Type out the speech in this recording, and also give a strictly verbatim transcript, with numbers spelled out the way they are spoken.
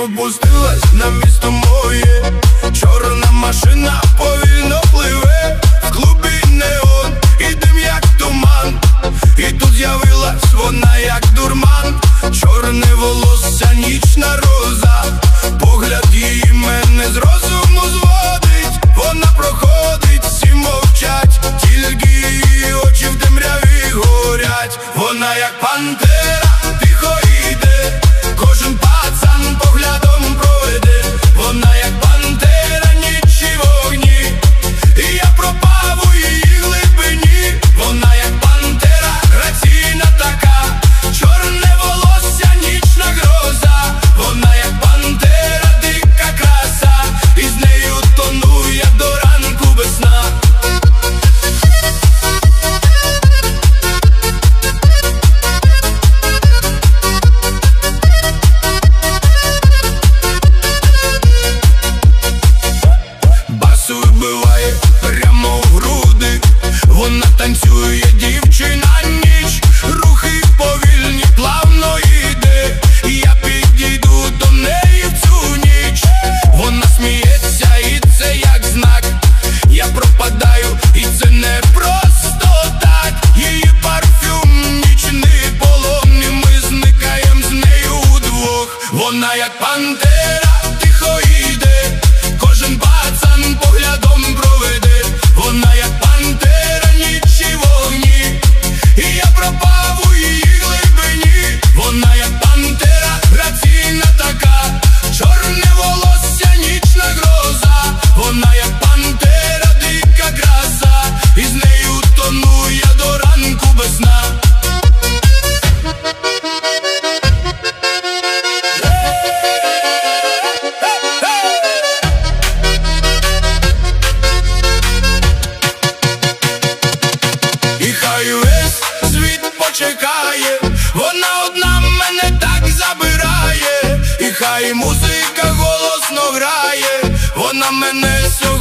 опустилась на місто моє. Чорна машина повільно пливе, в клубі неон і дим як туман. І тут з'явилась вона як дурман. Чорне волосся, нічна роза, погляд її мене з розуму зводить. Вона проходить, всі мовчать, тільки її очі в темряві горять. Вона як пантера, тихо йде, кожен пацан поглядом проведе. Вона як пантера, ніч і вогні, і я пропав у її глибині. Вона як пантера, граційна така, чорне волосся, нічна гроза. Вона як пантера, дика краса, і з нею тону я до ранку без сна. Бас вибиває прямо в груди, вона танцює, дівчина, ніч. Рухи повільні, плавно йде, я підійду до неї в цю ніч. Вона сміється, і це як знак, я пропадаю, і це не просто так. Її парфюм, нічний полон, і ми зникаєм з нею удвох. Вона як пантера, тихо йде, кожен пацан поглядом проведе. Вона як пантера, ніч і вогні, і я пропав у її глибині. Вона як пантера, граційна така, чорне волосся, нічна гроза. Вона як пантера, дика краса, і з нею тону я до ранку без сна. І хай весь світ почекає, вона одна мене так забирає. І хай музика голосно грає, вона мене сьогодні